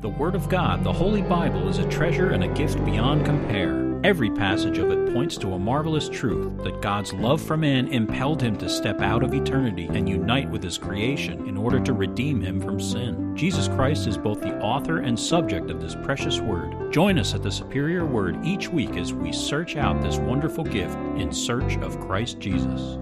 The Word of God, the Holy Bible, is a treasure and a gift beyond compare. Every passage of it points to a marvelous truth that God's love for man impelled him to step out of eternity and unite with his creation in order to redeem him from sin. Jesus Christ is both the author and subject of this precious Word. Join us at the Superior Word each week as we search out this wonderful gift in search of Christ Jesus.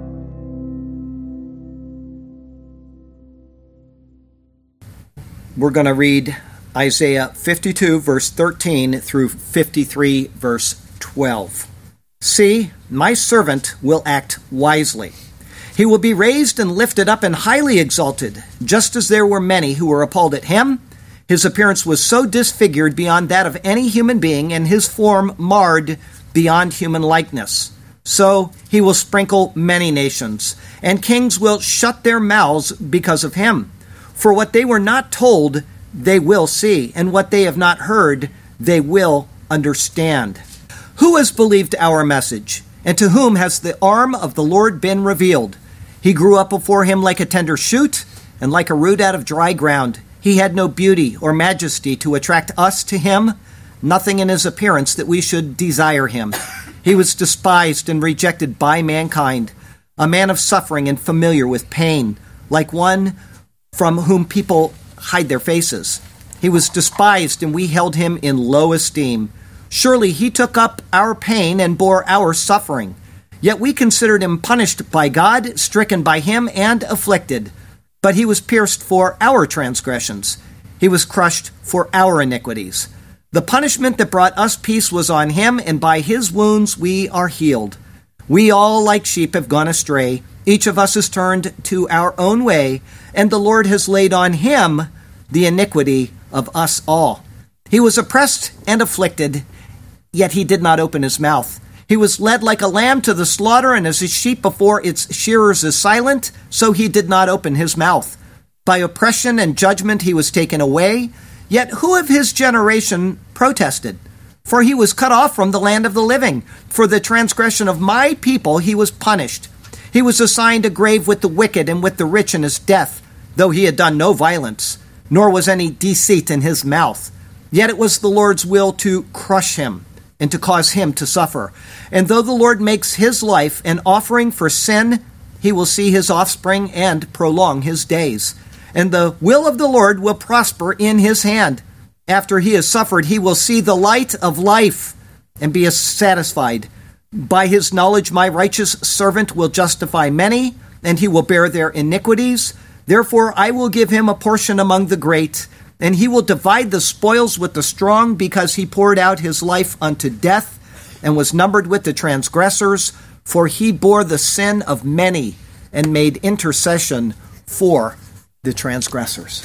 We're going to read Isaiah 52, verse 13 through 53, verse 12. See, my servant will act wisely. He will be raised and lifted up and highly exalted, just as there were many who were appalled at him. His appearance was so disfigured beyond that of any human being, and his form marred beyond human likeness. So he will sprinkle many nations, and kings will shut their mouths because of him. For what they were not told, they will see, and what they have not heard, they will understand. Who has believed our message, and to whom has the arm of the Lord been revealed? He grew up before him like a tender shoot, and like a root out of dry ground. He had no beauty or majesty to attract us to him, nothing in his appearance that we should desire him. He was despised and rejected by mankind, a man of suffering and familiar with pain, like one from whom people hide their faces. He was despised, and we held him in low esteem. Surely he took up our pain and bore our suffering. Yet we considered him punished by God, stricken by him, and afflicted. But he was pierced for our transgressions. He was crushed for our iniquities. The punishment that brought us peace was on him, and by his wounds we are healed. We all, like sheep, have gone astray. Each of us has turned to our own way, and the Lord has laid on him the iniquity of us all. He was oppressed and afflicted, yet he did not open his mouth. He was led like a lamb to the slaughter, and as a sheep before its shearers is silent, so he did not open his mouth. By oppression and judgment he was taken away, yet who of his generation protested? For he was cut off from the land of the living. For the transgression of my people he was punished. He was assigned a grave with the wicked and with the rich in his death, though he had done no violence, nor was any deceit in his mouth. Yet it was the Lord's will to crush him and to cause him to suffer. And though the Lord makes his life an offering for sin, he will see his offspring and prolong his days. And the will of the Lord will prosper in his hand. After he has suffered, he will see the light of life and be satisfied. By his knowledge, my righteous servant will justify many, and he will bear their iniquities. Therefore, I will give him a portion among the great, and he will divide the spoils with the strong, because he poured out his life unto death and was numbered with the transgressors. For he bore the sin of many and made intercession for the transgressors.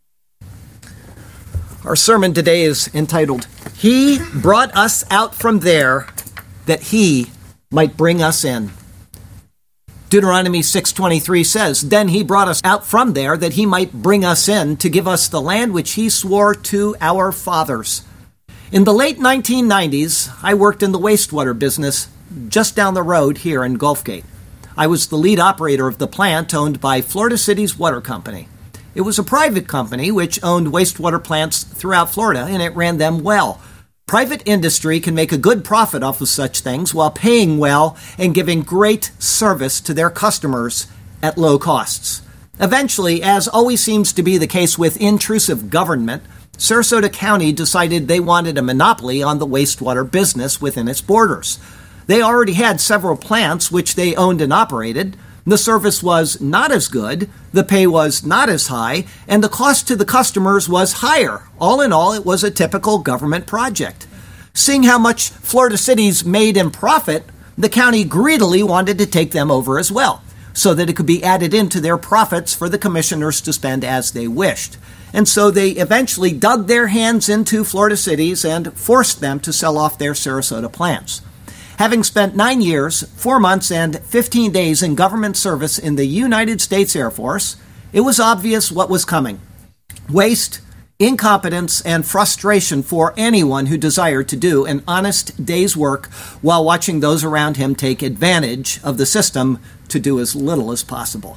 Our sermon today is entitled, He Brought Us Out From There that he might bring us in. Deuteronomy 6:23 says, Then he brought us out from there that he might bring us in to give us the land which he swore to our fathers. In the late 1990s, I worked in the wastewater business just down the road here in Gulfgate. I was the lead operator of the plant owned by Florida City's Water Company. It was a private company which owned wastewater plants throughout Florida, and it ran them well. Private industry can make a good profit off of such things while paying well and giving great service to their customers at low costs. Eventually, as always seems to be the case with intrusive government, Sarasota County decided they wanted a monopoly on the wastewater business within its borders. They already had several plants which they owned and operated. The service was not as good, the pay was not as high, and the cost to the customers was higher. All in all, it was a typical government project. Seeing how much Florida City's made in profit, the county greedily wanted to take them over as well, so that it could be added into their profits for the commissioners to spend as they wished. And so they eventually dug their hands into Florida City's and forced them to sell off their Sarasota plants. Having spent 9 years, 4 months, and 15 days in government service in the United States Air Force, it was obvious what was coming. Waste, incompetence, and frustration for anyone who desired to do an honest day's work while watching those around him take advantage of the system to do as little as possible.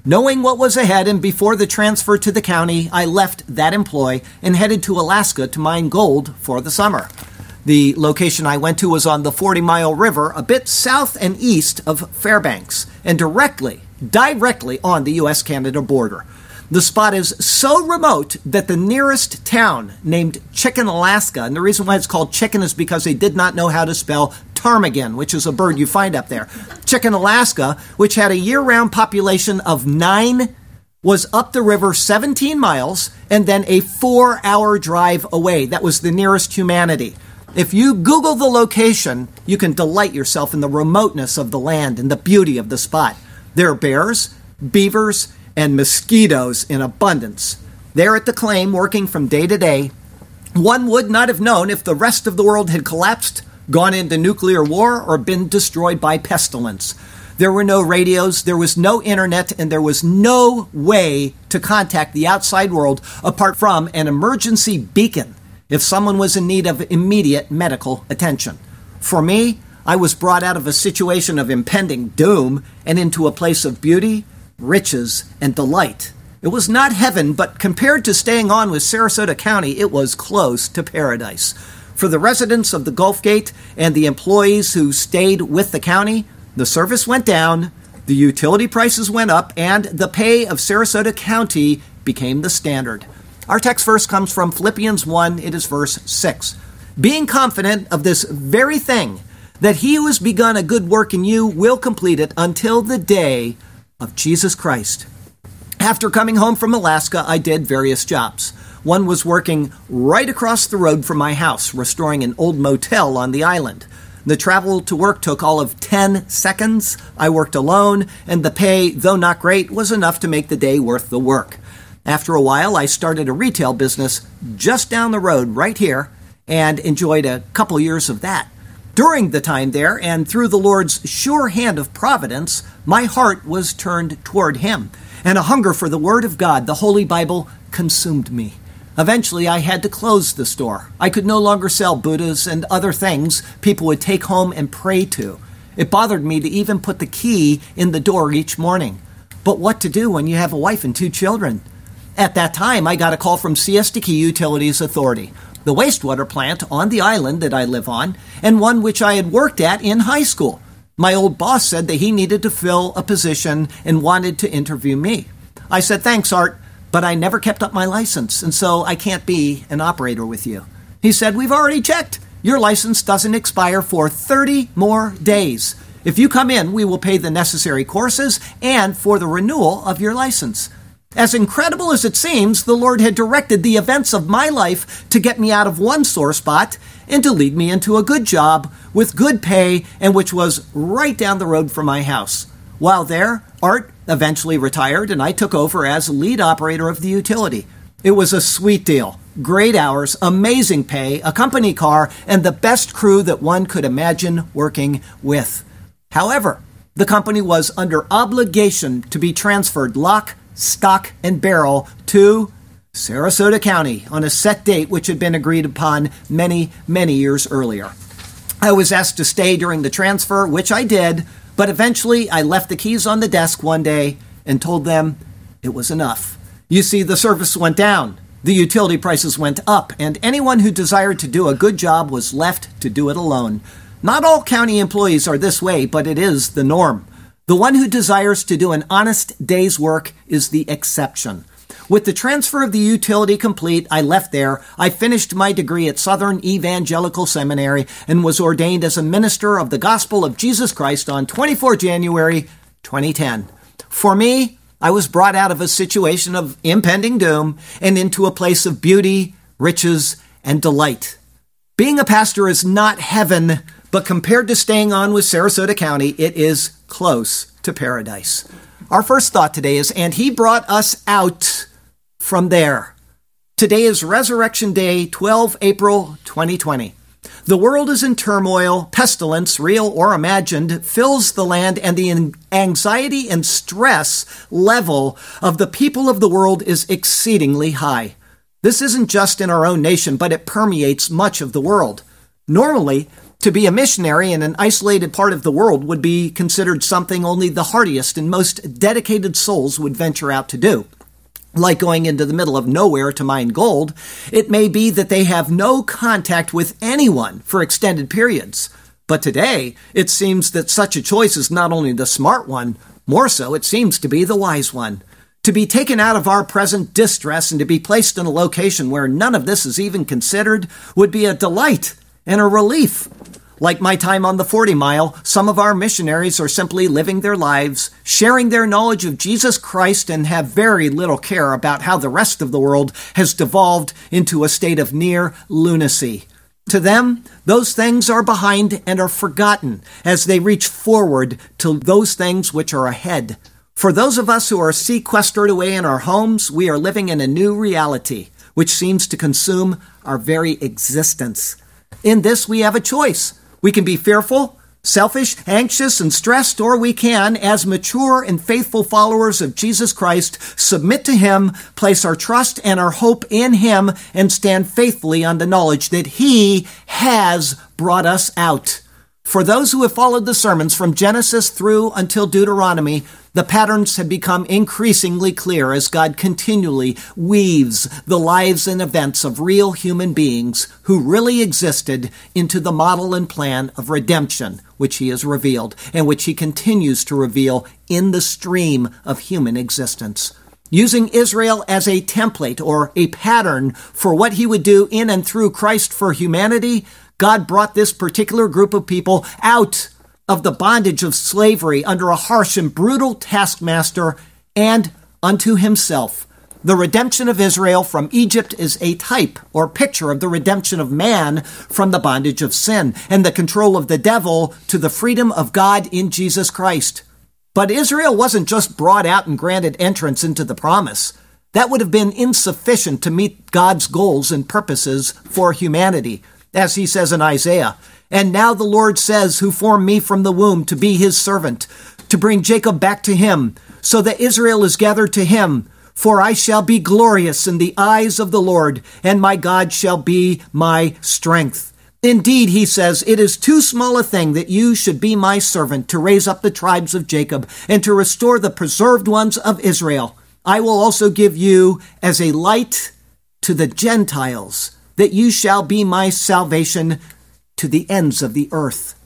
Knowing what was ahead and before the transfer to the county, I left that employ and headed to Alaska to mine gold for the summer. The location I went to was on the 40-mile river, a bit south and east of Fairbanks, and directly on the U.S.-Canada border. The spot is so remote that the nearest town, named Chicken, Alaska, and the reason why it's called Chicken is because they did not know how to spell ptarmigan, which is a bird you find up there. Chicken, Alaska, which had a year-round population of 9, was up the river 17 miles and then a 4-hour drive away. That was the nearest humanity. If you Google the location, you can delight yourself in the remoteness of the land and the beauty of the spot. There are bears, beavers, and mosquitoes in abundance. There at the claim, working from day to day, one would not have known if the rest of the world had collapsed, gone into nuclear war, or been destroyed by pestilence. There were no radios, there was no internet, and there was no way to contact the outside world apart from an emergency beacon if someone was in need of immediate medical attention. For me, I was brought out of a situation of impending doom and into a place of beauty, riches, and delight. It was not heaven, but compared to staying on with Sarasota County, it was close to paradise. For the residents of the Gulf Gate and the employees who stayed with the county, the service went down, the utility prices went up, and the pay of Sarasota County became the standard. Our text verse comes from Philippians 1, it is verse 6. Being confident of this very thing, that he who has begun a good work in you will complete it until the day of Jesus Christ. After coming home from Alaska, I did various jobs. One was working right across the road from my house, restoring an old motel on the island. The travel to work took all of 10 seconds. I worked alone, and the pay, though not great, was enough to make the day worth the work. After a while, I started a retail business just down the road right here and enjoyed a couple years of that. During the time there, and through the Lord's sure hand of providence, my heart was turned toward Him, and a hunger for the Word of God, the Holy Bible, consumed me. Eventually, I had to close the store. I could no longer sell Buddhas and other things people would take home and pray to. It bothered me to even put the key in the door each morning. But what to do when you have a wife and 2 children? At that time, I got a call from Siesta Key Utilities Authority, the wastewater plant on the island that I live on, and one which I had worked at in high school. My old boss said that he needed to fill a position and wanted to interview me. I said, thanks, Art, but I never kept up my license, and so I can't be an operator with you. He said, we've already checked. Your license doesn't expire for 30 more days. If you come in, we will pay the necessary courses and for the renewal of your license. As incredible as it seems, the Lord had directed the events of my life to get me out of one sore spot and to lead me into a good job with good pay and which was right down the road from my house. While there, Art eventually retired and I took over as lead operator of the utility. It was a sweet deal. Great hours, amazing pay, a company car, and the best crew that one could imagine working with. However, the company was under obligation to be transferred lock, stock, and barrel to Sarasota County on a set date which had been agreed upon many, many years earlier. I was asked to stay during the transfer, which I did, but eventually I left the keys on the desk one day and told them it was enough. You see, the service went down, the utility prices went up, and anyone who desired to do a good job was left to do it alone. Not all county employees are this way, but it is the norm. The one who desires to do an honest day's work is the exception. With the transfer of the utility complete, I left there. I finished my degree at Southern Evangelical Seminary and was ordained as a minister of the gospel of Jesus Christ on 24 January 2010. For me, I was brought out of a situation of impending doom and into a place of beauty, riches, and delight. Being a pastor is not heaven, but compared to staying on with Sarasota County, it is close to paradise. Our first thought today is, and he brought us out from there. Today is Resurrection Day, 12 April 2020. The world is in turmoil. Pestilence, real or imagined, fills the land, and the anxiety and stress level of the people of the world is exceedingly high. This isn't just in our own nation, but it permeates much of the world. Normally, To be a missionary in an isolated part of the world would be considered something only the hardiest and most dedicated souls would venture out to do. Like going into the middle of nowhere to mine gold, it may be that they have no contact with anyone for extended periods. But today, it seems that such a choice is not only the smart one, more so it seems to be the wise one. To be taken out of our present distress and to be placed in a location where none of this is even considered would be a delight and a relief. Like my time on the 40 Mile, some of our missionaries are simply living their lives, sharing their knowledge of Jesus Christ, and have very little care about how the rest of the world has devolved into a state of near lunacy. To them, those things are behind and are forgotten as they reach forward to those things which are ahead. For those of us who are sequestered away in our homes, we are living in a new reality, which seems to consume our very existence. In this, we have a choice. We can be fearful, selfish, anxious, and stressed, or we can, as mature and faithful followers of Jesus Christ, submit to Him, place our trust and our hope in Him, and stand faithfully on the knowledge that He has brought us out. For those who have followed the sermons from Genesis through until Deuteronomy, the patterns have become increasingly clear as God continually weaves the lives and events of real human beings who really existed into the model and plan of redemption, which He has revealed and which He continues to reveal in the stream of human existence. Using Israel as a template or a pattern for what He would do in and through Christ for humanity, God brought this particular group of people out of the bondage of slavery under a harsh and brutal taskmaster and unto Himself. The redemption of Israel from Egypt is a type or picture of the redemption of man from the bondage of sin and the control of the devil to the freedom of God in Jesus Christ. But Israel wasn't just brought out and granted entrance into the promise. That would have been insufficient to meet God's goals and purposes for humanity. As He says in Isaiah, "And now the Lord says, who formed me from the womb to be His servant, to bring Jacob back to Him, so that Israel is gathered to Him. For I shall be glorious in the eyes of the Lord, and my God shall be my strength. Indeed," He says, "it is too small a thing that you should be my servant to raise up the tribes of Jacob and to restore the preserved ones of Israel. I will also give you as a light to the Gentiles, that you shall be my salvation to the ends of the earth."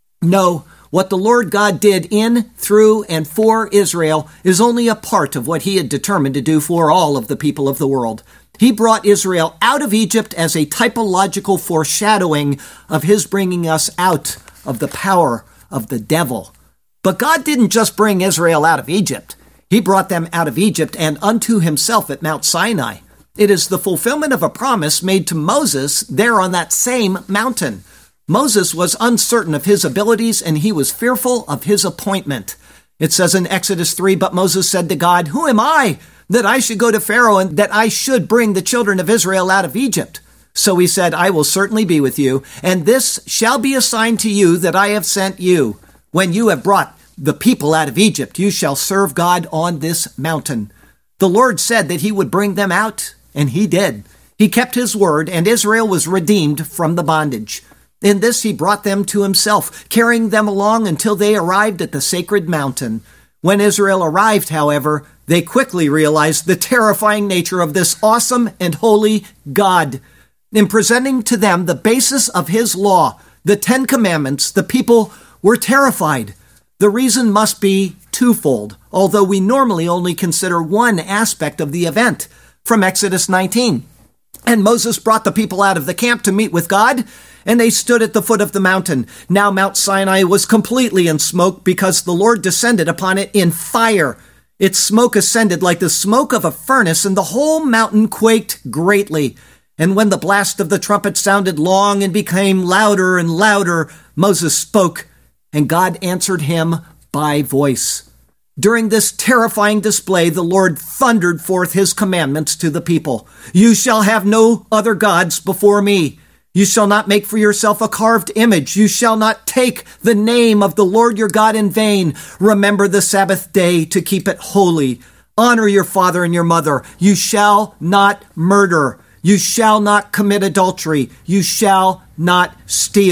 No, what the Lord God did in, through, and for Israel is only a part of what He had determined to do for all of the people of the world. He brought Israel out of Egypt as a typological foreshadowing of His bringing us out of the power of the devil. But God didn't just bring Israel out of Egypt. He brought them out of Egypt and unto Himself at Mount Sinai. It is the fulfillment of a promise made to Moses there on that same mountain. Moses was uncertain of his abilities, and he was fearful of his appointment. It says in Exodus 3, "But Moses said to God, 'Who am I, that I should go to Pharaoh and that I should bring the children of Israel out of Egypt?' So He said, 'I will certainly be with you, and this shall be a sign to you that I have sent you. When you have brought the people out of Egypt, you shall serve God on this mountain.'" The Lord said that He would bring them out, and He did. He kept His word, and Israel was redeemed from the bondage. In this He brought them to Himself, carrying them along until they arrived at the sacred mountain. When Israel arrived, however, they quickly realized the terrifying nature of this awesome and holy God. In presenting to them the basis of His law, the 10 Commandments, the people were terrified. The reason must be twofold, although we normally only consider one aspect of the event. From Exodus 19. "And Moses brought the people out of the camp to meet with God, and they stood at the foot of the mountain. Now Mount Sinai was completely in smoke because the Lord descended upon it in fire. Its smoke ascended like the smoke of a furnace, and the whole mountain quaked greatly. And when the blast of the trumpet sounded long and became louder and louder, Moses spoke, and God answered him by voice. During this terrifying display, the Lord thundered forth His commandments to the people. "You shall have no other gods before me. You shall not make for yourself a carved image. You shall not take the name of the Lord your God in vain. Remember the Sabbath day to keep it holy. Honor your father and your mother. You shall not murder. You shall not commit adultery. You shall not steal.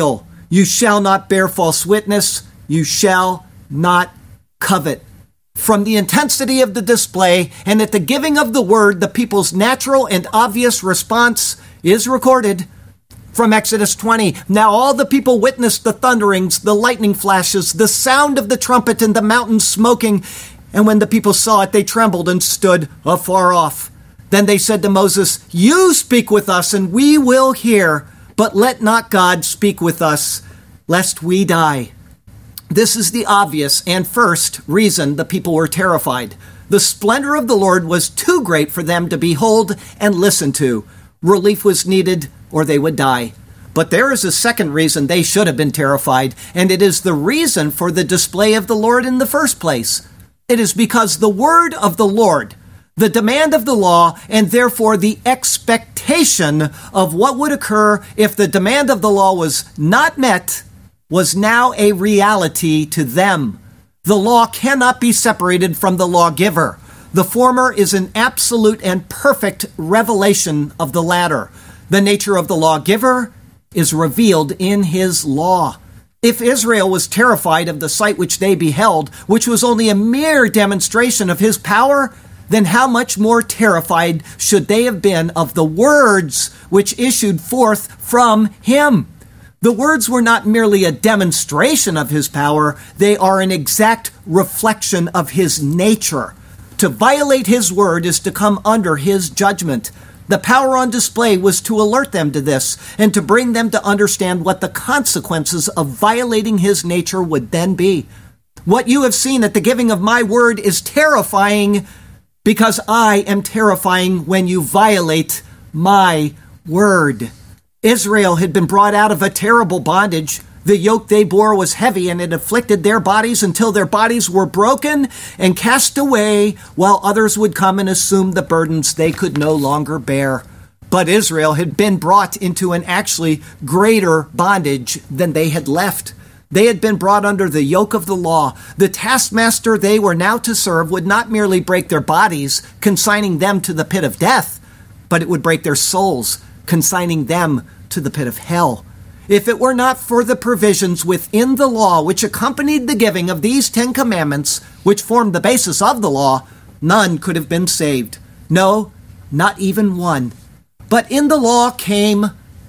You shall not bear false witness. You shall not covet. From the intensity of the display and at the giving of the word, the people's natural and obvious response is recorded. From Exodus 20, now all the people witnessed the thunderings, the lightning flashes, the sound of the trumpet, and the mountain smoking. And when the people saw it, they trembled and stood afar off. Then they said to Moses, you speak with us, and we will hear, but let not God speak with us, lest we die. This is the obvious and first reason the people were terrified. The splendor of the Lord was too great for them to behold and listen to. Relief was needed, or they would die. But there is a second reason they should have been terrified, and it is the reason for the display of the Lord in the first place. It is because the word of the Lord, the demand of the law, and therefore the expectation of what would occur if the demand of the law was not met, was now a reality to them. The law cannot be separated from the lawgiver. The former is an absolute and perfect revelation of the latter. The nature of the lawgiver is revealed in his law. If Israel was terrified of the sight which they beheld, which was only a mere demonstration of his power, then how much more terrified should they have been of the words which issued forth from him? The words were not merely a demonstration of his power, they are an exact reflection of his nature. To violate his word is to come under his judgment. The power on display was to alert them to this and to bring them to understand what the consequences of violating his nature would then be. What you have seen at the giving of my word is terrifying because I am terrifying when you violate my word. Israel had been brought out of a terrible bondage. The yoke they bore was heavy, and it afflicted their bodies until their bodies were broken and cast away, while others would come and assume the burdens they could no longer bear. But Israel had been brought into an actually greater bondage than they had left. They had been brought under the yoke of the law. The taskmaster they were now to serve would not merely break their bodies, consigning them to the pit of death, but it would break their souls, consigning them to the pit of hell. If it were not for the provisions within the law which accompanied the giving of these 10 commandments, which formed the basis of the law, none could have been saved. No, not even one. But in the law came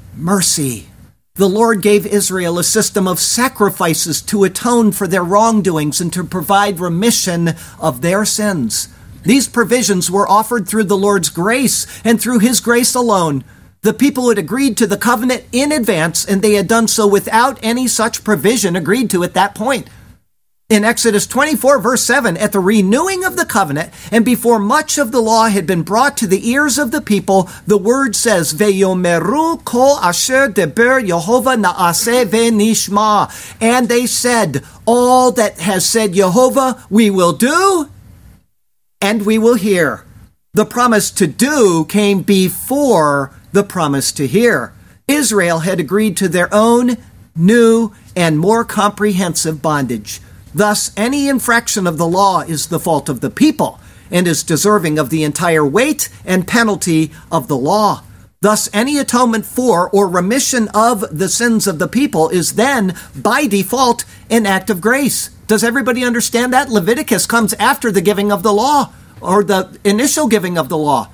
mercy. The Lord gave Israel a system of sacrifices to atone for their wrongdoings and to provide remission of their sins. These provisions were offered through the Lord's grace and through his grace alone. The people had agreed to the covenant in advance, and they had done so without any such provision agreed to at that point. In Exodus 24, verse 7, at the renewing of the covenant, and before much of the law had been brought to the ears of the people, the word says, Veyomeru kol asher deber Yehovah naaseh ve'nishma. And they said, all that has said Yehovah, we will do, and we will hear. The promise to do came before the promise to hear. Israel had agreed to their own new and more comprehensive bondage. Thus, any infraction of the law is the fault of the people and is deserving of the entire weight and penalty of the law. Thus, any atonement for or remission of the sins of the people is then, by default, an act of grace. Does everybody understand that? Leviticus comes after the giving of the law, or the initial giving of the law.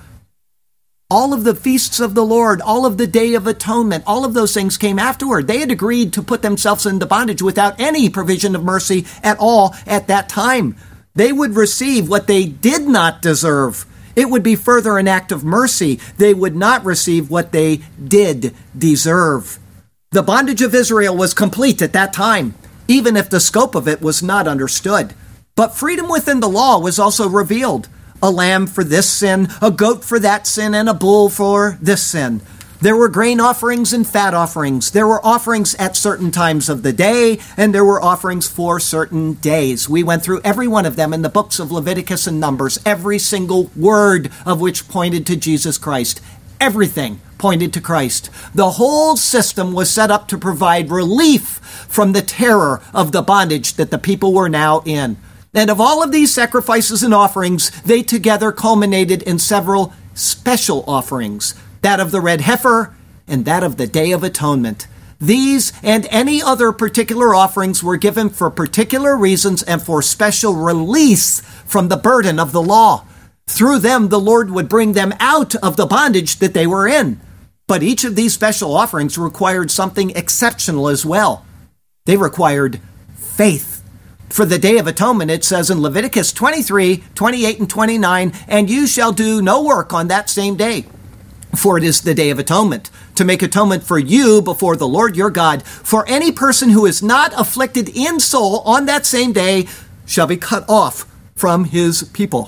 All of the feasts of the Lord, all of the Day of Atonement, all of those things came afterward. They had agreed to put themselves into bondage without any provision of mercy at all at that time. They would receive what they did not deserve. It would be further an act of mercy. They would not receive what they did deserve. The bondage of Israel was complete at that time, even if the scope of it was not understood. But freedom within the law was also revealed. A lamb for this sin, a goat for that sin, and a bull for this sin. There were grain offerings and fat offerings. There were offerings at certain times of the day, and there were offerings for certain days. We went through every one of them in the books of Leviticus and Numbers, every single word of which pointed to Jesus Christ. Everything pointed to Christ. The whole system was set up to provide relief from the terror of the bondage that the people were now in. And of all of these sacrifices and offerings, they together culminated in several special offerings, that of the red heifer and that of the Day of Atonement. These and any other particular offerings were given for particular reasons and for special release from the burden of the law. Through them, the Lord would bring them out of the bondage that they were in. But each of these special offerings required something exceptional as well. They required faith. For the Day of Atonement, it says in Leviticus 23, 28, and 29, "And you shall do no work on that same day, for it is the Day of Atonement, to make atonement for you before the Lord your God. For any person who is not afflicted in soul on that same day shall be cut off from his people."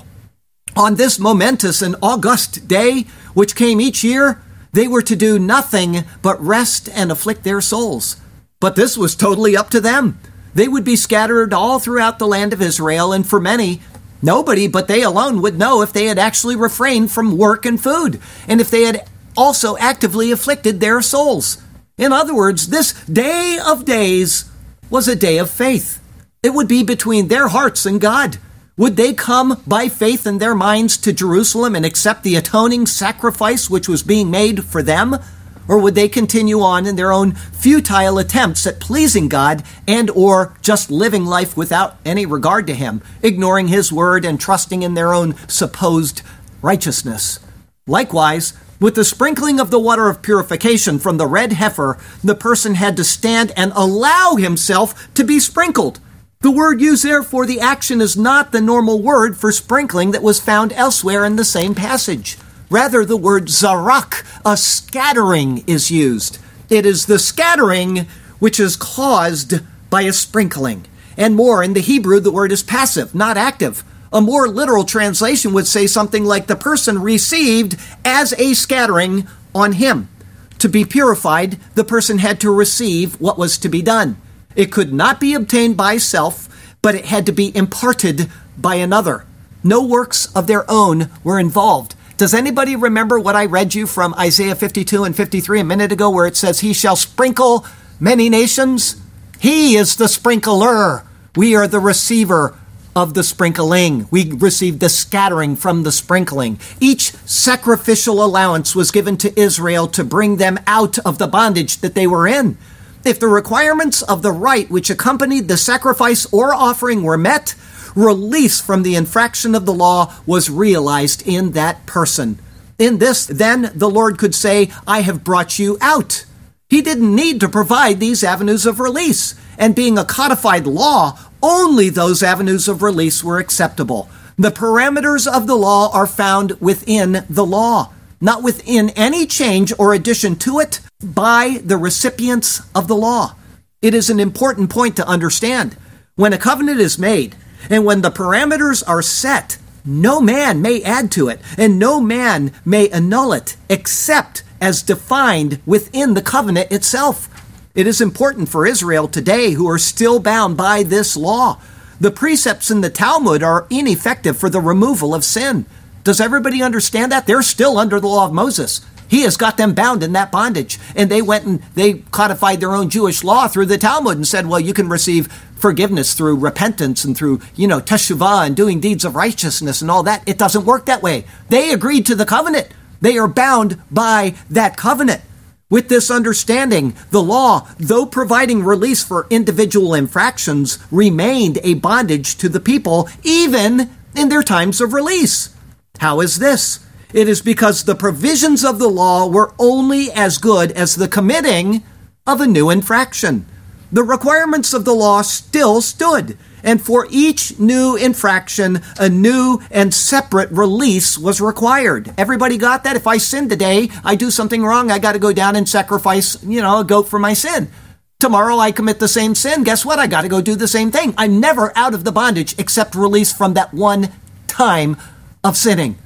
On this momentous and august day, which came each year, they were to do nothing but rest and afflict their souls. But this was totally up to them. They would be scattered all throughout the land of Israel, and for many, nobody but they alone would know if they had actually refrained from work and food, and if they had also actively afflicted their souls. In other words, this Day of Days was a day of faith. It would be between their hearts and God. Would they come by faith in their minds to Jerusalem and accept the atoning sacrifice which was being made for them? Or would they continue on in their own futile attempts at pleasing God and or just living life without any regard to Him, ignoring His word and trusting in their own supposed righteousness? Likewise, with the sprinkling of the water of purification from the red heifer, the person had to stand and allow himself to be sprinkled. The word used there for the action is not the normal word for sprinkling that was found elsewhere in the same passage. Rather, the word zarak, a scattering, is used. It is the scattering which is caused by a sprinkling. And more, in the Hebrew, the word is passive, not active. A more literal translation would say something like the person received as a scattering on him. To be purified, the person had to receive what was to be done. It could not be obtained by self, but it had to be imparted by another. No works of their own were involved. Does anybody remember what I read you from Isaiah 52 and 53 a minute ago, where it says, "He shall sprinkle many nations"? He is the sprinkler. We are the receiver of the sprinkling. We received the scattering from the sprinkling. Each sacrificial allowance was given to Israel to bring them out of the bondage that they were in. If the requirements of the rite which accompanied the sacrifice or offering were met, release from the infraction of the law was realized in that person. In this, then, the Lord could say, "I have brought you out." He didn't need to provide these avenues of release. And being a codified law, only those avenues of release were acceptable. The parameters of the law are found within the law, not within any change or addition to it by the recipients of the law. It is an important point to understand. When a covenant is made, and when the parameters are set, no man may add to it, and no man may annul it, except as defined within the covenant itself. It is important for Israel today, who are still bound by this law. The precepts in the Talmud are ineffective for the removal of sin. Does everybody understand that? They're still under the law of Moses. He has got them bound in that bondage. And they went and they codified their own Jewish law through the Talmud and said, well, you can receive forgiveness through repentance and through, teshuvah and doing deeds of righteousness and all that. It doesn't work that way. They agreed to the covenant. They are bound by that covenant. With this understanding, the law, though providing release for individual infractions, remained a bondage to the people, even in their times of release. How is this? It is because the provisions of the law were only as good as the committing of a new infraction. The requirements of the law still stood, and for each new infraction, a new and separate release was required. Everybody got that? If I sin today, I do something wrong, I got to go down and sacrifice, a goat for my sin. Tomorrow I commit the same sin. Guess what? I got to go do the same thing. I'm never out of the bondage except released from that one time of sinning.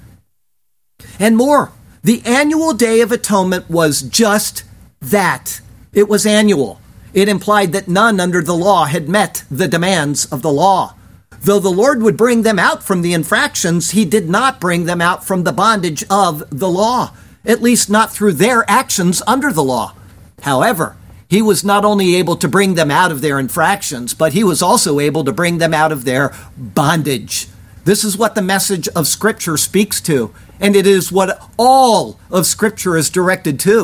And more, the annual Day of Atonement was just that. It was annual. It implied that none under the law had met the demands of the law. Though the Lord would bring them out from the infractions, He did not bring them out from the bondage of the law, at least not through their actions under the law. However, He was not only able to bring them out of their infractions, but He was also able to bring them out of their bondage. This is what the message of Scripture speaks to, and it is what all of Scripture is directed to.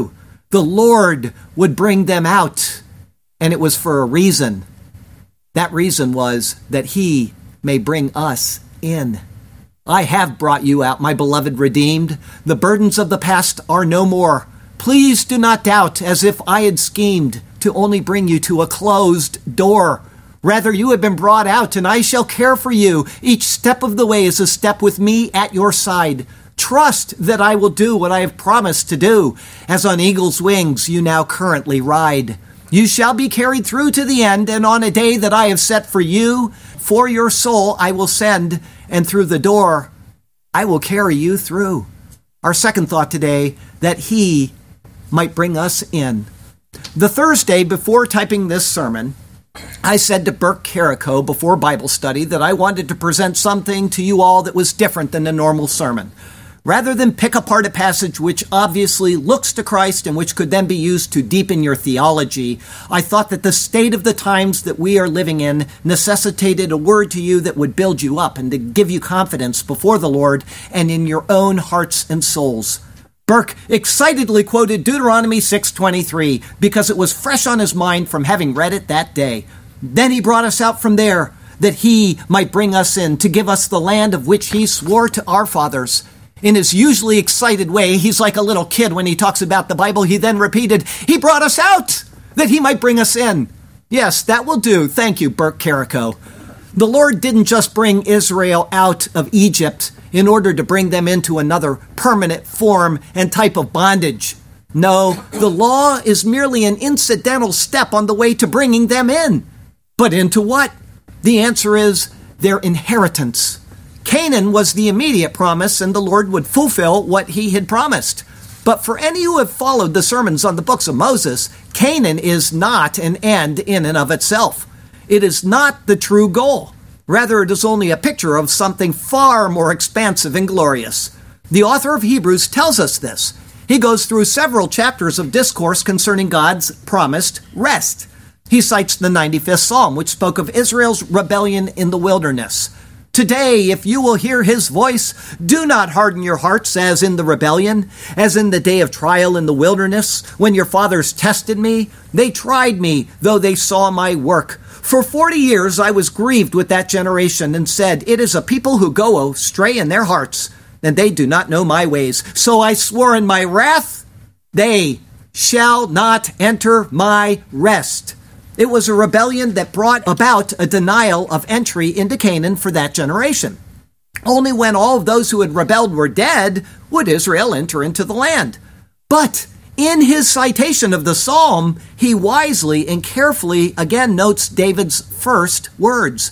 The Lord would bring them out, and it was for a reason. That reason was that he may bring us in. I have brought you out, my beloved redeemed. The burdens of the past are no more. Please do not doubt as if I had schemed to only bring you to a closed door. Rather, you have been brought out, and I shall care for you. Each step of the way is a step with me at your side. Trust that I will do what I have promised to do. As on eagle's wings you now currently ride. You shall be carried through to the end, and on a day that I have set for you, for your soul I will send, and through the door I will carry you through. Our second thought today, that he might bring us in. The Thursday before typing this sermon, I said to Burke Carrico before Bible study that I wanted to present something to you all that was different than a normal sermon. Rather than pick apart a passage which obviously looks to Christ and which could then be used to deepen your theology, I thought that the state of the times that we are living in necessitated a word to you that would build you up and to give you confidence before the Lord and in your own hearts and souls. Burke excitedly quoted Deuteronomy 6:23 because it was fresh on his mind from having read it that day. Then he brought us out from there, that he might bring us in to give us the land of which he swore to our fathers. In his usually excited way, he's like a little kid when he talks about the Bible. He then repeated, he brought us out, that he might bring us in. Yes, that will do. Thank you, Burke Carrico. The Lord didn't just bring Israel out of Egypt in order to bring them into another permanent form and type of bondage. No, the law is merely an incidental step on the way to bringing them in. But into what? The answer is their inheritance. Canaan was the immediate promise, and the Lord would fulfill what he had promised. But for any who have followed the sermons on the books of Moses, Canaan is not an end in and of itself. It is not the true goal. Rather, it is only a picture of something far more expansive and glorious. The author of Hebrews tells us this. He goes through several chapters of discourse concerning God's promised rest. He cites the 95th Psalm, which spoke of Israel's rebellion in the wilderness. Today, if you will hear his voice, do not harden your hearts as in the rebellion, as in the day of trial in the wilderness, when your fathers tested me. They tried me, though they saw my work. For 40 years I was grieved with that generation and said, it is a people who go astray in their hearts, and they do not know my ways. So I swore in my wrath, they shall not enter my rest. It was a rebellion that brought about a denial of entry into Canaan for that generation. Only when all of those who had rebelled were dead would Israel enter into the land. But in his citation of the psalm, he wisely and carefully again notes David's first words.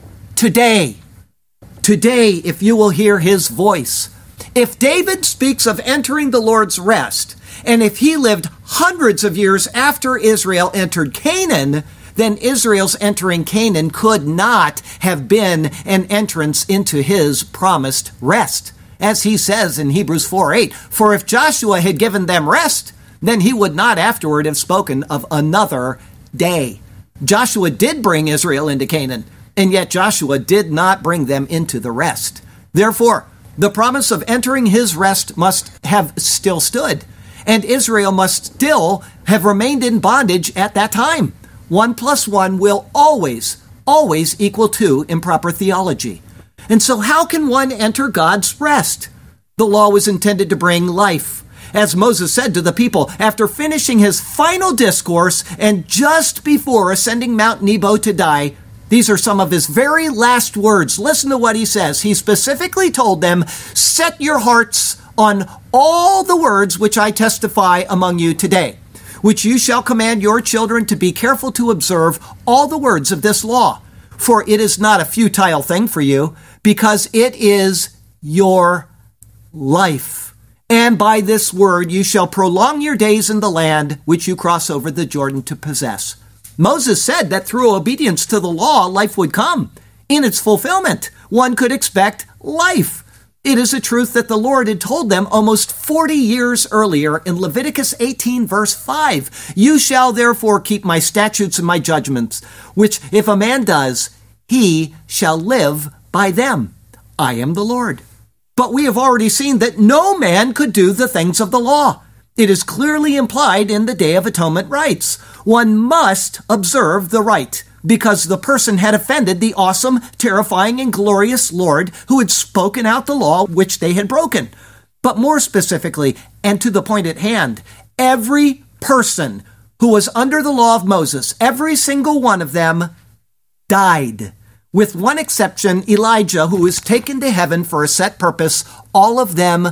Today, if you will hear his voice. If David speaks of entering the Lord's rest, and if he lived hundreds of years after Israel entered Canaan, then Israel's entering Canaan could not have been an entrance into his promised rest. As he says in Hebrews 4:8, for if Joshua had given them rest, then he would not afterward have spoken of another day. Joshua did bring Israel into Canaan, and yet Joshua did not bring them into the rest. Therefore, the promise of entering his rest must have still stood, and Israel must still have remained in bondage at that time. 1 + 1 will always equal 2 in proper theology. And so how can one enter God's rest? The law was intended to bring life. As Moses said to the people after finishing his final discourse and just before ascending Mount Nebo to die, these are some of his very last words. Listen to what he says. He specifically told them, set your hearts on all the words which I testify among you today, which you shall command your children to be careful to observe all the words of this law. For it is not a futile thing for you, because it is your life. And by this word you shall prolong your days in the land which you cross over the Jordan to possess. Moses said that through obedience to the law, life would come. In its fulfillment, one could expect life. It is a truth that the Lord had told them almost 40 years earlier in Leviticus 18, verse 5. You shall therefore keep my statutes and my judgments, which if a man does, he shall live by them. I am the Lord. But we have already seen that no man could do the things of the law. It is clearly implied in the Day of Atonement rites. One must observe the rite, because the person had offended the awesome, terrifying, and glorious Lord who had spoken out the law which they had broken. But more specifically, and to the point at hand, every person who was under the law of Moses, every single one of them, died. With one exception, Elijah, who was taken to heaven for a set purpose, all of them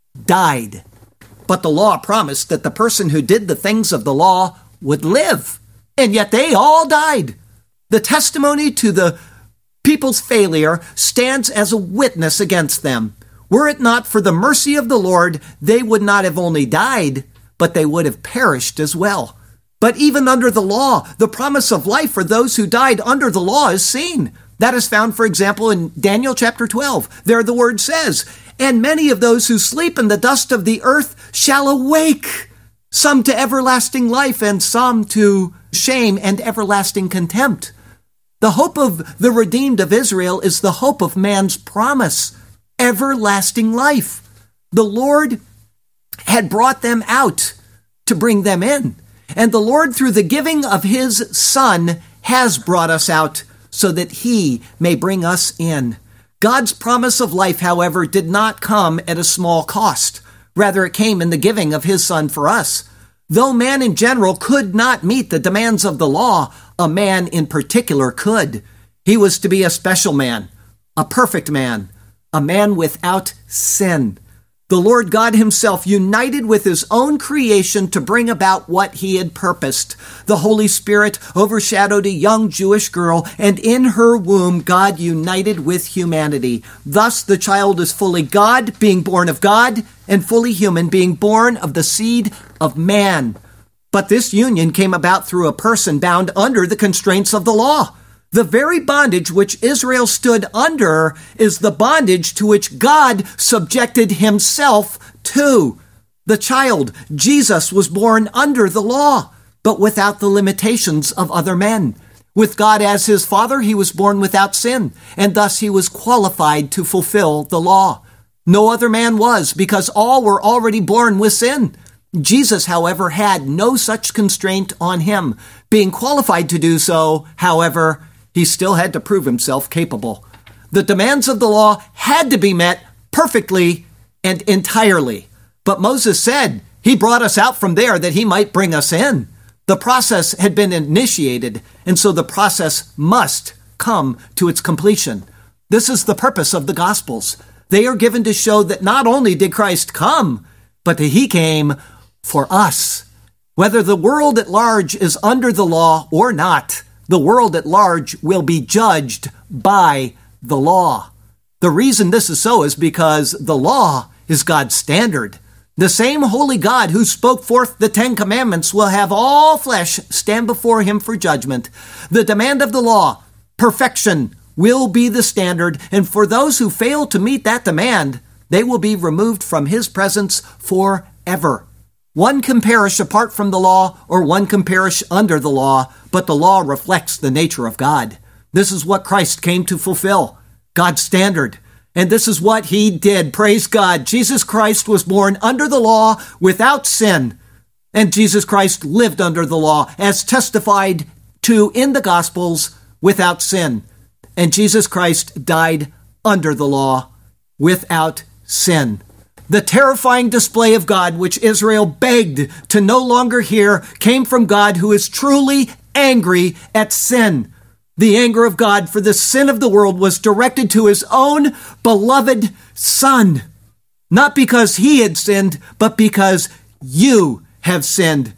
died. But the law promised that the person who did the things of the law would live, and yet they all died. The testimony to the people's failure stands as a witness against them. Were it not for the mercy of the Lord, they would not have only died, but they would have perished as well. But even under the law, the promise of life for those who died under the law is seen. That is found, for example, in Daniel chapter 12. There the word says, "And many of those who sleep in the dust of the earth shall awake, some to everlasting life and some to shame and everlasting contempt." The hope of the redeemed of Israel is the hope of man's promise, everlasting life. The Lord had brought them out to bring them in. And the Lord, through the giving of his Son, has brought us out so that he may bring us in. God's promise of life, however, did not come at a small cost. Rather, it came in the giving of his Son for us. Though man in general could not meet the demands of the law, a man in particular could. He was to be a special man, a perfect man, a man without sin. The Lord God himself united with his own creation to bring about what he had purposed. The Holy Spirit overshadowed a young Jewish girl, and in her womb God united with humanity. Thus the child is fully God, being born of God, and fully human, being born of the seed of man. But this union came about through a person bound under the constraints of the law. The very bondage which Israel stood under is the bondage to which God subjected himself to. The child, Jesus, was born under the law, but without the limitations of other men. With God as his father, he was born without sin, and thus he was qualified to fulfill the law. No other man was, because all were already born with sin. Jesus, however, had no such constraint on him. Being qualified to do so, however, he still had to prove himself capable. The demands of the law had to be met perfectly and entirely. But Moses said he brought us out from there that he might bring us in. The process had been initiated, and so the process must come to its completion. This is the purpose of the Gospels. They are given to show that not only did Christ come, but that he came for us. Whether the world at large is under the law or not, the world at large will be judged by the law. The reason this is so is because the law is God's standard. The same holy God who spoke forth the 10 Commandments will have all flesh stand before him for judgment. The demand of the law, perfection, will be the standard, and for those who fail to meet that demand, they will be removed from his presence forever. One can perish apart from the law, or one can perish under the law, but the law reflects the nature of God. This is what Christ came to fulfill, God's standard. And this is what he did. Praise God. Jesus Christ was born under the law without sin. And Jesus Christ lived under the law, as testified to in the Gospels, without sin. And Jesus Christ died under the law without sin. The terrifying display of God, which Israel begged to no longer hear, came from God, who is truly angry at sin. The anger of God for the sin of the world was directed to his own beloved Son, not because he had sinned, but because you have sinned.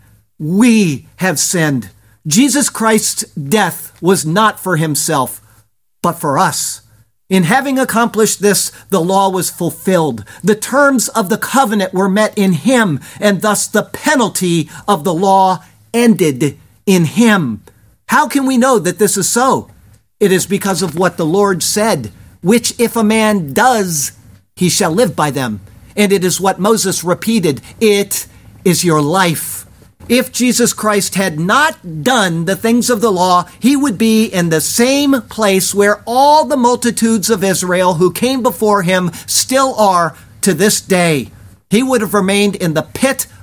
We have sinned. Jesus Christ's death was not for himself, but for us. In having accomplished this, the law was fulfilled. The terms of the covenant were met in him, and thus the penalty of the law ended in him. How can we know that this is so? It is because of what the Lord said, which if a man does, he shall live by them. And it is what Moses repeated, it is your life. If Jesus Christ had not done the things of the law, he would be in the same place where all the multitudes of Israel who came before him still are to this day. He would have remained in the pit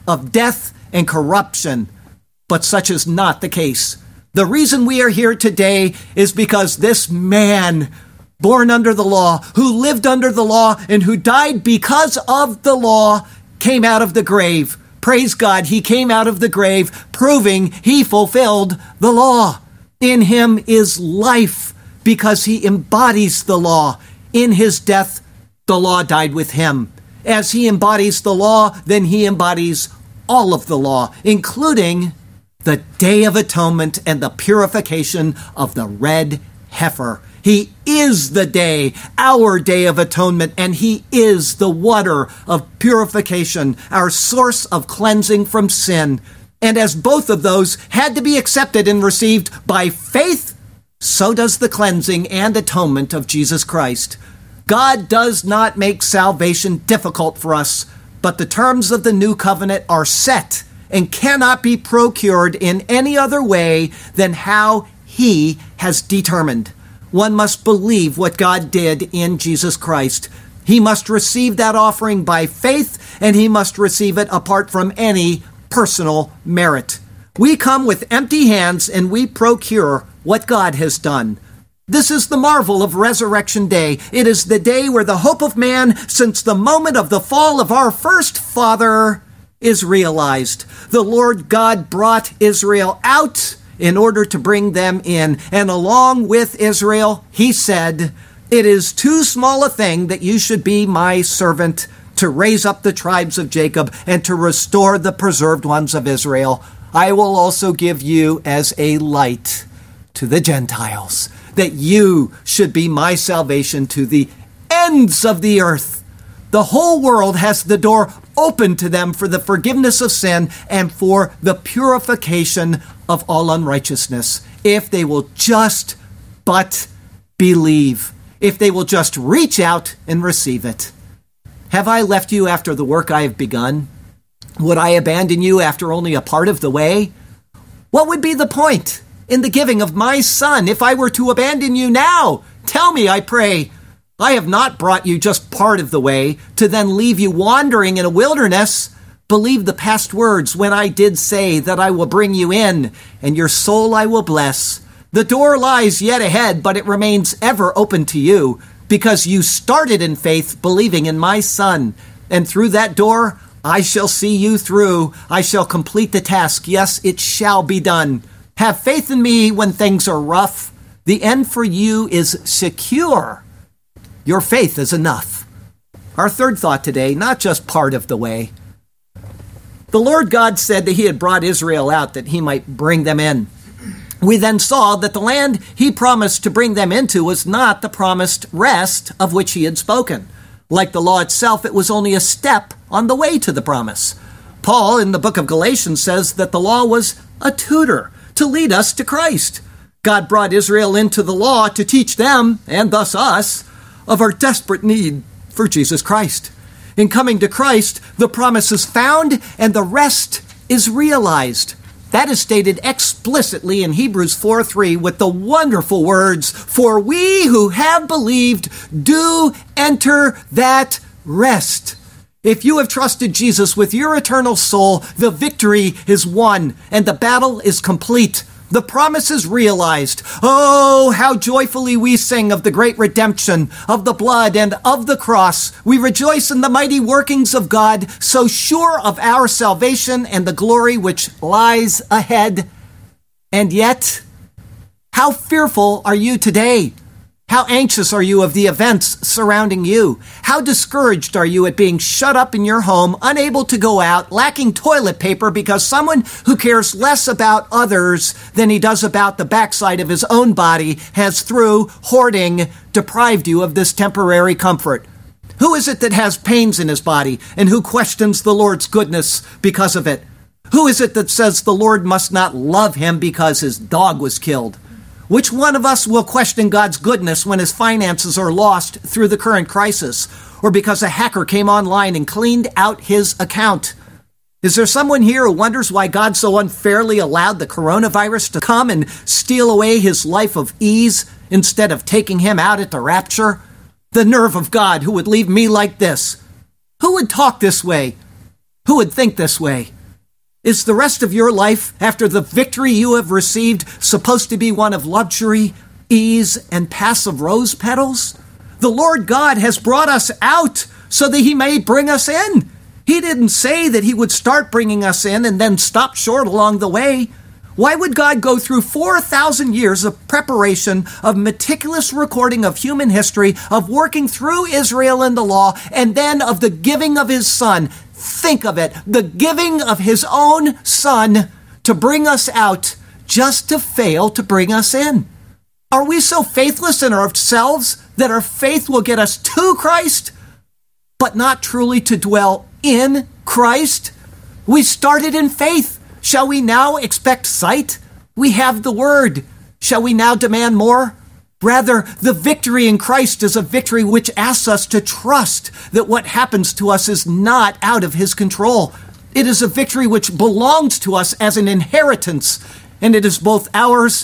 of death and corruption. But such is not the case. The reason we are here today is because this man, born under the law, who lived under the law, and who died because of the law, came out of the grave. Praise God, he came out of the grave, proving he fulfilled the law. In him is life, because he embodies the law. In his death, the law died with him. As he embodies the law, then he embodies all of the law, including the Day of Atonement and the purification of the red heifer. He is the day, our Day of Atonement, and he is the water of purification, our source of cleansing from sin. And as both of those had to be accepted and received by faith, so does the cleansing and atonement of Jesus Christ. God does not make salvation difficult for us, but the terms of the new covenant are set and cannot be procured in any other way than how he has determined. One must believe what God did in Jesus Christ. He must receive that offering by faith, and he must receive it apart from any personal merit. We come with empty hands and we procure what God has done. This is the marvel of Resurrection Day. It is the day where the hope of man since the moment of the fall of our first father is realized. The Lord God brought Israel out in order to bring them in. And along with Israel, he said, "It is too small a thing that you should be my servant to raise up the tribes of Jacob and to restore the preserved ones of Israel. I will also give you as a light to the Gentiles, that you should be my salvation to the ends of the earth." The whole world has the door open to them for the forgiveness of sin and for the purification of all unrighteousness, if they will just but believe, if they will just reach out and receive it. Have I left you after the work I have begun? Would I abandon you after only a part of the way? What would be the point in the giving of my Son if I were to abandon you now? Tell me, I pray. I have not brought you just part of the way to then leave you wandering in a wilderness. Believe the past words when I did say that I will bring you in, and your soul I will bless. The door lies yet ahead, but it remains ever open to you, because you started in faith, believing in my Son. And through that door, I shall see you through. I shall complete the task. Yes, it shall be done. Have faith in me when things are rough. The end for you is secure. Your faith is enough. Our third thought today, not just part of the way. The Lord God said that he had brought Israel out that he might bring them in. We then saw that the land he promised to bring them into was not the promised rest of which he had spoken. Like the law itself, it was only a step on the way to the promise. Paul, in the book of Galatians, says that the law was a tutor to lead us to Christ. God brought Israel into the law to teach them, and thus us, of our desperate need for Jesus Christ. In coming to Christ, the promise is found and the rest is realized. That is stated explicitly in Hebrews 4:3 with the wonderful words, "For we who have believed do enter that rest." If you have trusted Jesus with your eternal soul, the victory is won and the battle is complete. The promise is realized. Oh, how joyfully we sing of the great redemption, of the blood and of the cross. We rejoice in the mighty workings of God, so sure of our salvation and the glory which lies ahead. And yet, how fearful are you today? How anxious are you of the events surrounding you? How discouraged are you at being shut up in your home, unable to go out, lacking toilet paper because someone who cares less about others than he does about the backside of his own body has, through hoarding, deprived you of this temporary comfort? Who is it that has pains in his body and who questions the Lord's goodness because of it? Who is it that says the Lord must not love him because his dog was killed? Which one of us will question God's goodness when his finances are lost through the current crisis, or because a hacker came online and cleaned out his account? Is there someone here who wonders why God so unfairly allowed the coronavirus to come and steal away his life of ease instead of taking him out at the rapture? The nerve of God, who would leave me like this? Who would talk this way? Who would think this way? Is the rest of your life, after the victory you have received, supposed to be one of luxury, ease, and passive rose petals? The Lord God has brought us out so that he may bring us in. He didn't say that he would start bringing us in and then stop short along the way. Why would God go through 4,000 years of preparation, of meticulous recording of human history, of working through Israel and the law, and then of the giving of his Son? Think of it, the giving of his own Son to bring us out just to fail to bring us in. Are we so faithless in ourselves that our faith will get us to Christ, but not truly to dwell in Christ? We started in faith. Shall we now expect sight? We have the word. Shall we now demand more? Rather, the victory in Christ is a victory which asks us to trust that what happens to us is not out of his control. It is a victory which belongs to us as an inheritance, and it is both ours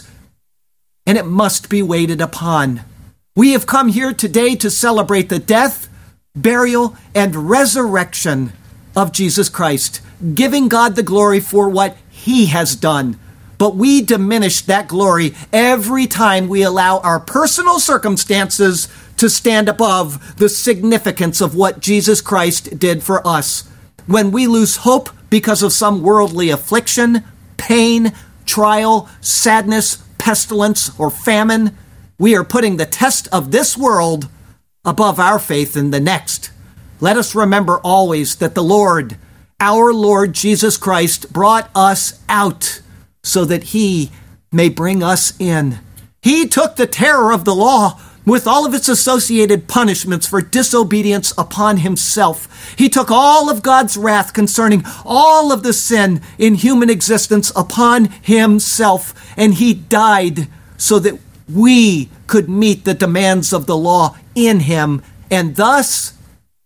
and it must be waited upon. We have come here today to celebrate the death, burial, and resurrection of Jesus Christ, giving God the glory for what he has done. But we diminish that glory every time we allow our personal circumstances to stand above the significance of what Jesus Christ did for us. When we lose hope because of some worldly affliction, pain, trial, sadness, pestilence, or famine, we are putting the test of this world above our faith in the next. Let us remember always that the Lord, our Lord Jesus Christ, brought us out so that he may bring us in. He took the terror of the law with all of its associated punishments for disobedience upon himself. He took all of God's wrath concerning all of the sin in human existence upon himself, and he died so that we could meet the demands of the law in him and thus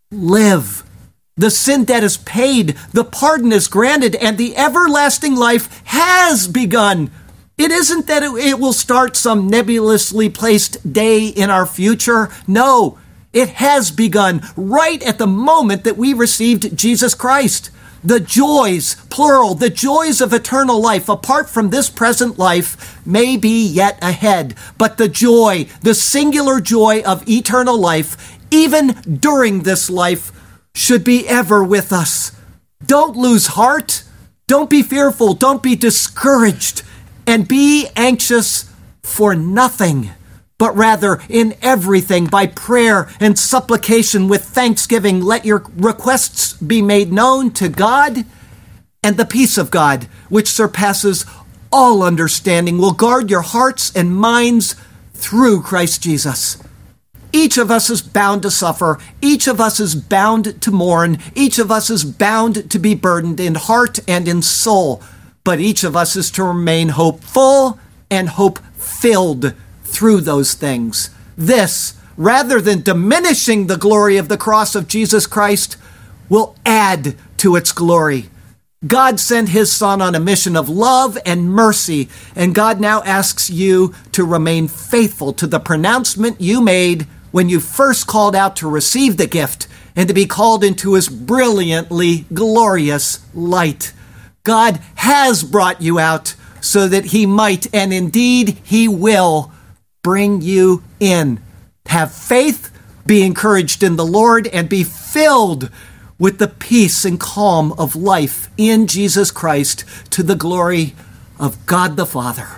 live. The sin debt is paid, the pardon is granted, and the everlasting life has begun. It isn't that it will start some nebulously placed day in our future. No, it has begun right at the moment that we received Jesus Christ. The joys, plural, the joys of eternal life apart from this present life may be yet ahead. But the joy, the singular joy of eternal life, even during this life, should be ever with us. Don't lose heart. Don't be fearful. Don't be discouraged. And be anxious for nothing, but rather in everything by prayer and supplication with thanksgiving. Let your requests be made known to God, and the peace of God, which surpasses all understanding, will guard your hearts and minds through Christ Jesus. Each of us is bound to suffer. Each of us is bound to mourn. Each of us is bound to be burdened in heart and in soul. But each of us is to remain hopeful and hope-filled through those things. This, rather than diminishing the glory of the cross of Jesus Christ, will add to its glory. God sent his Son on a mission of love and mercy, and God now asks you to remain faithful to the pronouncement you made when you first called out to receive the gift and to be called into his brilliantly glorious light. God has brought you out so that he might, and indeed he will, bring you in. Have faith, be encouraged in the Lord, and be filled with the peace and calm of life in Jesus Christ to the glory of God the Father.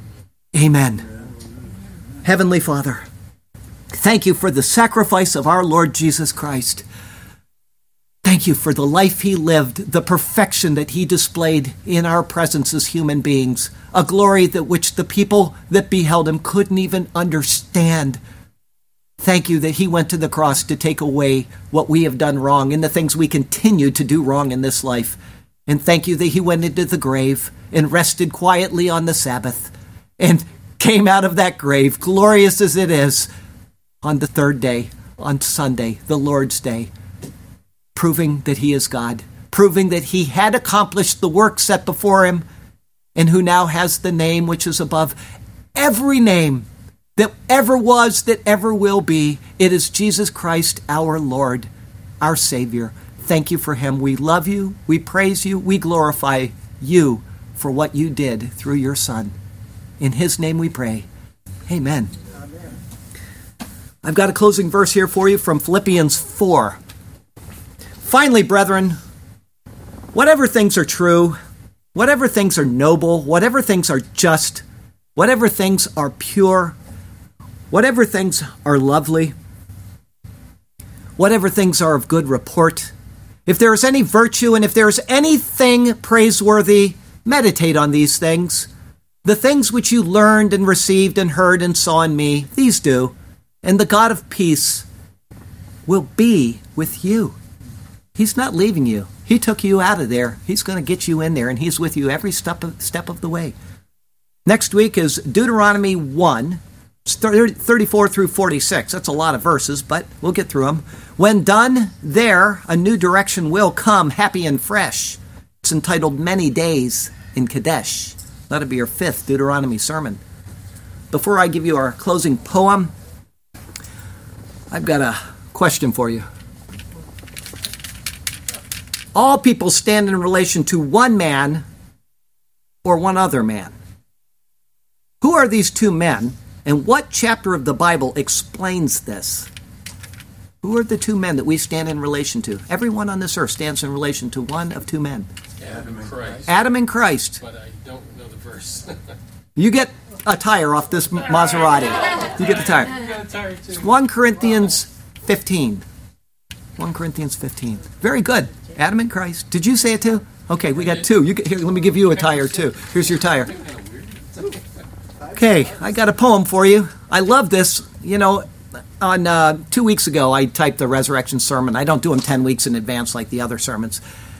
Amen. Heavenly Father, thank you for the sacrifice of our Lord Jesus Christ. Thank you for the life he lived, the perfection that he displayed in our presence as human beings, a glory that which the people that beheld him couldn't even understand. Thank you that he went to the cross to take away what we have done wrong and the things we continue to do wrong in this life. And thank you that he went into the grave and rested quietly on the Sabbath and came out of that grave, glorious as it is, on the third day, on Sunday, the Lord's Day, proving that he is God, proving that he had accomplished the work set before him, and who now has the name which is above every name that ever was, that ever will be. It is Jesus Christ, our Lord, our Savior. Thank you for him. We love you, we praise you, we glorify you for what you did through your Son. In his name we pray. Amen. I've got a closing verse here for you from Philippians 4. Finally, brethren, whatever things are true, whatever things are noble, whatever things are just, whatever things are pure, whatever things are lovely, whatever things are of good report, if there is any virtue and if there is anything praiseworthy, meditate on these things. The things which you learned and received and heard and saw in me, these do, and the God of peace will be with you. He's not leaving you. He took you out of there. He's going to get you in there, and he's with you every step of the way. Next week is Deuteronomy 1, 34 through 46. That's a lot of verses, but we'll get through them. When done there, a new direction will come, happy and fresh. It's entitled Many Days in Kadesh. That'll be your 5th Deuteronomy sermon. Before I give you our closing poem, I've got a question for you. All people stand in relation to one man or one other man. Who are these two men, and what chapter of the Bible explains this? Who are the two men that we stand in relation to? Everyone on this earth stands in relation to one of two men. Adam and Christ. Adam and Christ. But I don't know the verse. You get a tire off this Maserati. You get the tire. You got a tire too. It's 1 Corinthians 15. 1 Corinthians 15. Very good. Adam and Christ. Did you say it too? Okay, we got two. Here, let me give you a tire too. Here's your tire. Okay, I got a poem for you. I love this. You know, on 2 weeks ago, I typed the resurrection sermon. I don't do them 10 weeks in advance like the other sermons.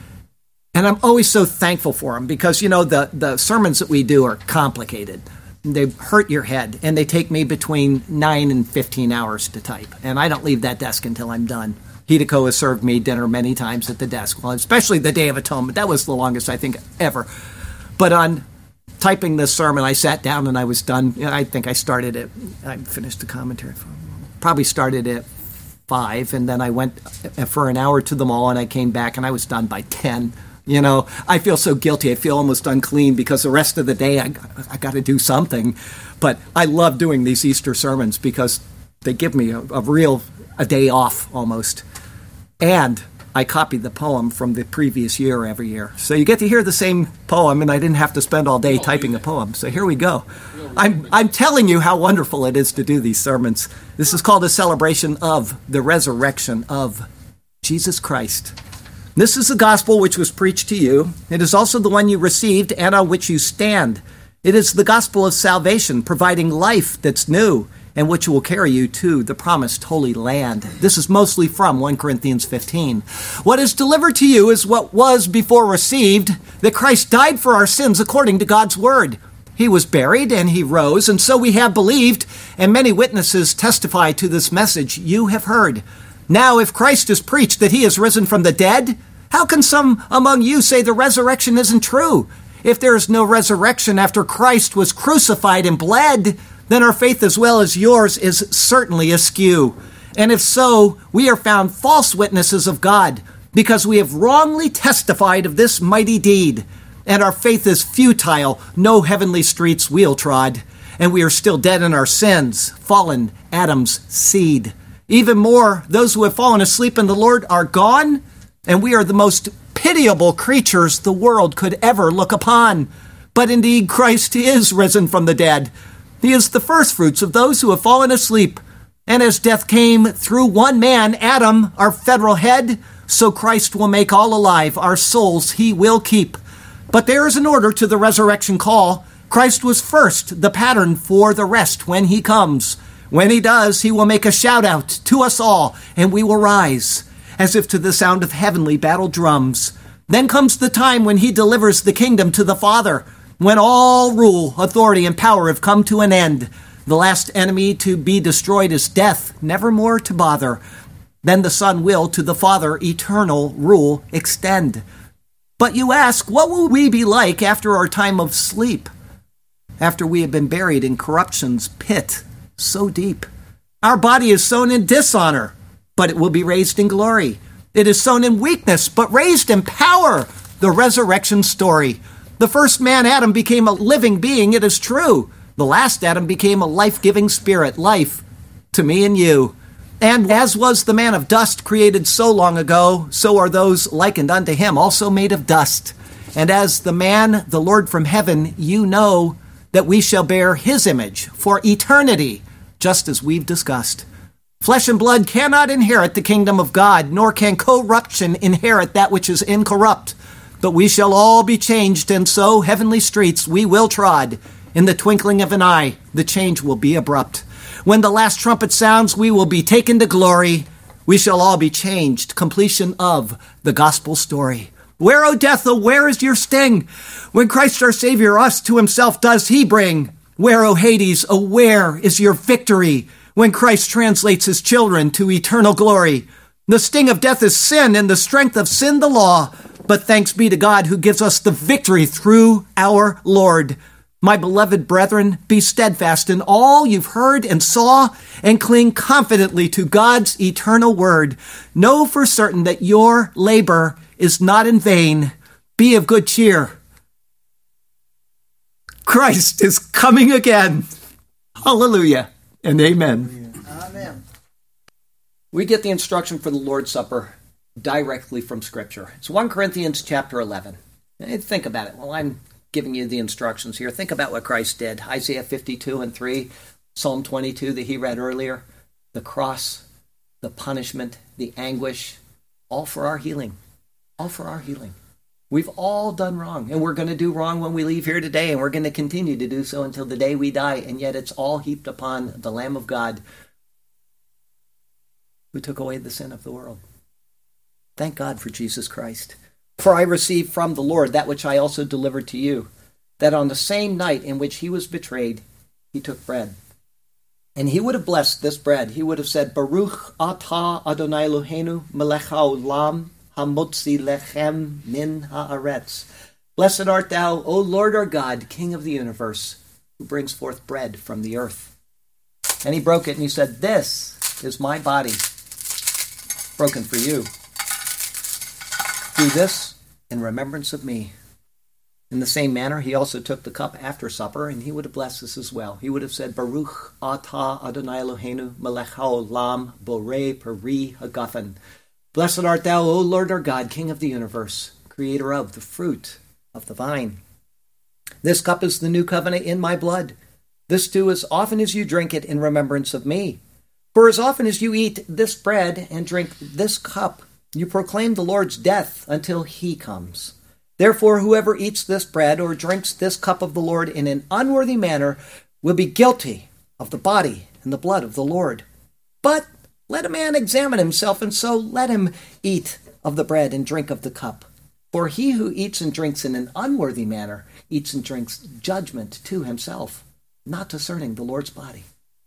And I'm always so thankful for them because, you know, the sermons that we do are complicated. They hurt your head, and they take me between 9 and 15 hours to type. And I don't leave that desk until I'm done. Hideko has served me dinner many times at the desk, well, especially the Day of Atonement. That was the longest, I think, ever. But on typing this sermon, I sat down and I was done. I think I finished the commentary. Probably started at 5, and then I went for an hour to the mall, and I came back, and I was done by 10. You know, I feel so guilty. I feel almost unclean because the rest of the day I got to do something. But I love doing these Easter sermons because they give me a day off almost. And I copied the poem from the previous year every year. So you get to hear the same poem, and I didn't have to spend all day typing a poem. So here we go. I'm telling you how wonderful it is to do these sermons. This is called a celebration of the resurrection of Jesus Christ. This is the gospel which was preached to you. It is also the one you received and on which you stand. It is the gospel of salvation, providing life that's new and which will carry you to the promised Holy Land. This is mostly from 1 Corinthians 15. What is delivered to you is what was before received, that Christ died for our sins according to God's word. He was buried and he rose, and so we have believed, and many witnesses testify to this message you have heard. Now, if Christ is preached that he is risen from the dead, how can some among you say the resurrection isn't true? If there is no resurrection after Christ was crucified and bled, then our faith as well as yours is certainly askew. And if so, we are found false witnesses of God, because we have wrongly testified of this mighty deed. And our faith is futile, no heavenly streets wheel trod. And we are still dead in our sins, fallen Adam's seed. Even more, those who have fallen asleep in the Lord are gone, and we are the most pitiable creatures the world could ever look upon. But indeed, Christ is risen from the dead. He is the firstfruits of those who have fallen asleep. And as death came through one man, Adam, our federal head, so Christ will make all alive. Our souls he will keep. But there is an order to the resurrection call. Christ was first, the pattern for the rest when he comes. When he does, he will make a shout out to us all, and we will rise, as if to the sound of heavenly battle drums. Then comes the time when he delivers the kingdom to the Father, when all rule, authority, and power have come to an end. The last enemy to be destroyed is death, never more to bother. Then the Son will to the Father eternal rule extend. But you ask, what will we be like after our time of sleep? After we have been buried in corruption's pit so deep. Our body is sown in dishonor, but it will be raised in glory. It is sown in weakness, but raised in power. The resurrection story. The first man, Adam, became a living being, it is true. The last Adam became a life-giving spirit, life to me and you. And as was the man of dust created so long ago, so are those likened unto him, also made of dust. And as the man, the Lord from heaven, you know that we shall bear his image for eternity, just as we've discussed. Flesh and blood cannot inherit the kingdom of God, nor can corruption inherit that which is incorrupt. But we shall all be changed, and so heavenly streets we will trod. In the twinkling of an eye, the change will be abrupt. When the last trumpet sounds, we will be taken to glory. We shall all be changed. Completion of the gospel story. Where, O death, O where is your sting? When Christ our Savior us to himself does he bring? Where, O Hades, O where is your victory? When Christ translates his children to eternal glory. The sting of death is sin, and the strength of sin the law. But thanks be to God who gives us the victory through our Lord. My beloved brethren, be steadfast in all you've heard and saw, and cling confidently to God's eternal word. Know for certain that your labor is not in vain. Be of good cheer. Christ is coming again. Hallelujah and amen. Amen. We get the instruction for the Lord's Supper directly from Scripture. It's 1 Corinthians chapter 11. Think about it. Well, I'm giving you the instructions here. Think about what Christ did. Isaiah 52 and 3, Psalm 22 that he read earlier, the cross, the punishment, the anguish, all for our healing. All for our healing. We've all done wrong, and we're going to do wrong when we leave here today, and we're going to continue to do so until the day we die, and yet it's all heaped upon the Lamb of God who took away the sin of the world. Thank God for Jesus Christ. For I received from the Lord that which I also delivered to you, that on the same night in which he was betrayed, he took bread. And he would have blessed this bread. He would have said, Baruch atah Adonai Eloheinu melech haolam hamotzi lechem min haaretz. Blessed art thou, O Lord our God, King of the universe, who brings forth bread from the earth. And he broke it and he said, This is my body, broken for you. Do this in remembrance of me. In the same manner, he also took the cup after supper, and he would have blessed this as well. He would have said, Baruch atah Adonai Eloheinu melech haolam borei peri hagafen. Blessed art thou, O Lord our God, King of the universe, creator of the fruit of the vine. This cup is the new covenant in my blood. This do as often as you drink it in remembrance of me. For as often as you eat this bread and drink this cup, you proclaim the Lord's death until he comes. Therefore, whoever eats this bread or drinks this cup of the Lord in an unworthy manner will be guilty of the body and the blood of the Lord. But let a man examine himself, and so let him eat of the bread and drink of the cup. For he who eats and drinks in an unworthy manner eats and drinks judgment to himself, not discerning the Lord's body.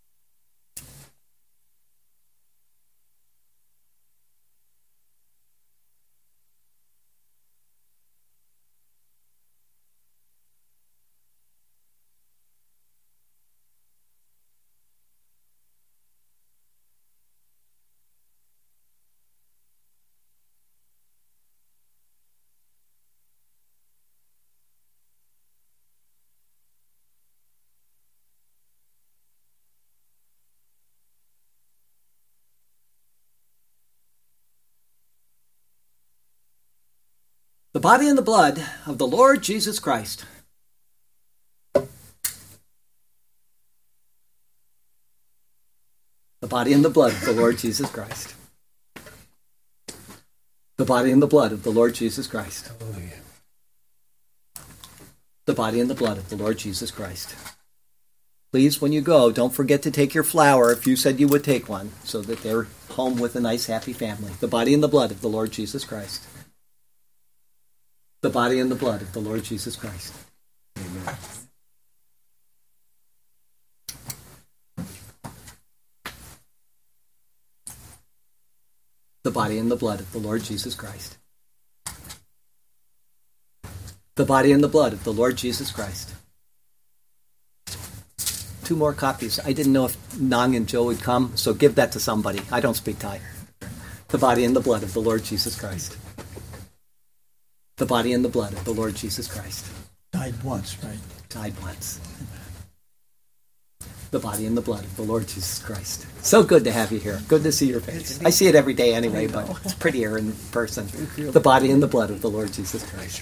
The body and the blood of the Lord Jesus Christ. The body and the blood of the Lord Jesus Christ. The body and the blood of the Lord Jesus Christ. Hallelujah. The body and the blood of the Lord Jesus Christ. Please, when you go, don't forget to take your flower if you said you would take one, so that they're home with a nice, happy family. The body and the blood of the Lord Jesus Christ. The body and the blood of the Lord Jesus Christ. Amen. The body and the blood of the Lord Jesus Christ. The body and the blood of the Lord Jesus Christ. 2 more copies. I didn't know if Nang and Joe would come, so give that to somebody. I don't speak Thai. The body and the blood of the Lord Jesus Christ. The body and the blood of the Lord Jesus Christ. Died once, right? Died once. The body and the blood of the Lord Jesus Christ. So good to have you here. Good to see your face. I see it every day anyway, but it's prettier in person. The body and the blood of the Lord Jesus Christ.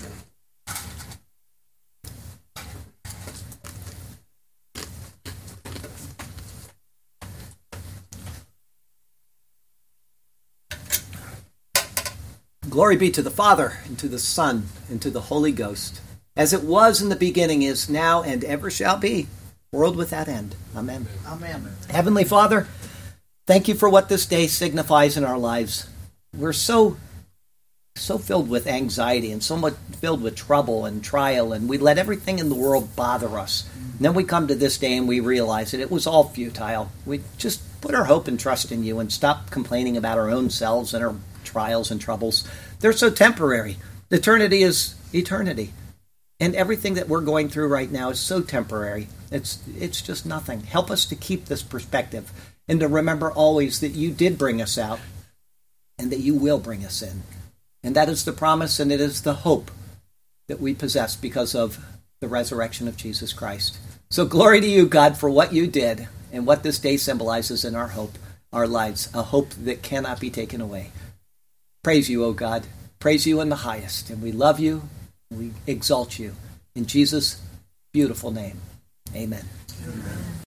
Glory be to the Father, and to the Son, and to the Holy Ghost, as it was in the beginning, is now, and ever shall be, world without end. Amen. Amen. Heavenly Father, thank you for what this day signifies in our lives. We're so filled with anxiety and so much filled with trouble and trial, and we let everything in the world bother us. And then we come to this day and we realize that it was all futile. We just put our hope and trust in you and stop complaining about our own selves and our trials and troubles. They're so temporary. Eternity is eternity. And everything that we're going through right now is so temporary. It's just nothing. Help us to keep this perspective and to remember always that you did bring us out and that you will bring us in. And that is the promise and it is the hope that we possess because of the resurrection of Jesus Christ. So glory to you, God, for what you did and what this day symbolizes in our hope, our lives, a hope that cannot be taken away. Praise you, O God. Praise you in the highest. And we love you. We exalt you. In Jesus' beautiful name. Amen. Amen.